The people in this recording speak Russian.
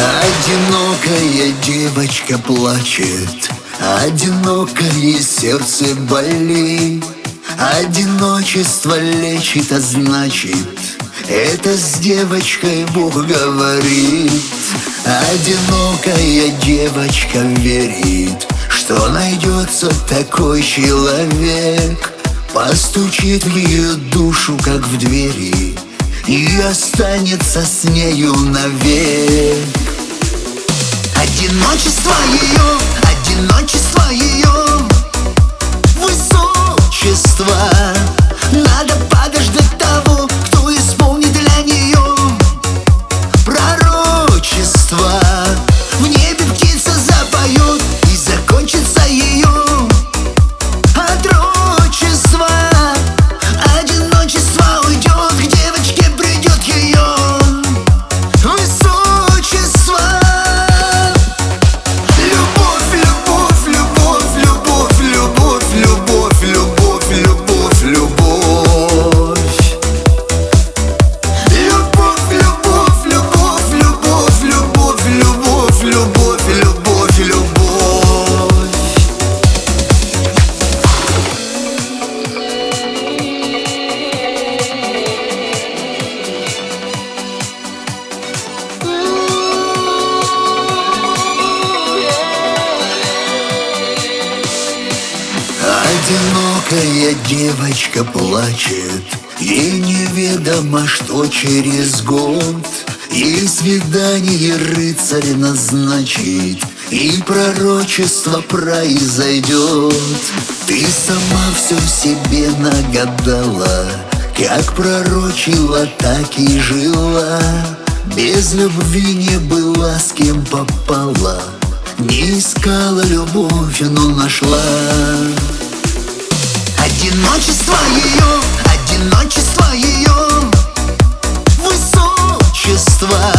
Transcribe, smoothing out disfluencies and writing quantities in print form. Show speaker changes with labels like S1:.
S1: Одинокая девочка плачет, одинокое сердце болит. Одиночество лечит, а значит, это с девочкой Бог говорит. Одинокая девочка верит, что найдется такой человек, постучит в ее душу, как в двери, и останется с нею навек. Одиночество ее высочество. Надо подождать того, кто исполнит для нее пророчество. В небе птица запоет, и закончится ее отрочество. Одиночество уйдет, к девочке придет ее высочество. Любовь, любовь, любовь, любовь, любовь, любовь, любовь, любовь, любовь. Любовь, любовь, любовь, любовь, любовь, любовь, любовь, любовь, любовь. Одинокая девочка плачет, ей неведомо, что через год ей свидание рыцарь назначит, и пророчество произойдет. Ты сама все себе нагадала, как пророчила, так и жила. Без любви не была, с кем попала, не искала любовь, но нашла. Одиночество ее высочество.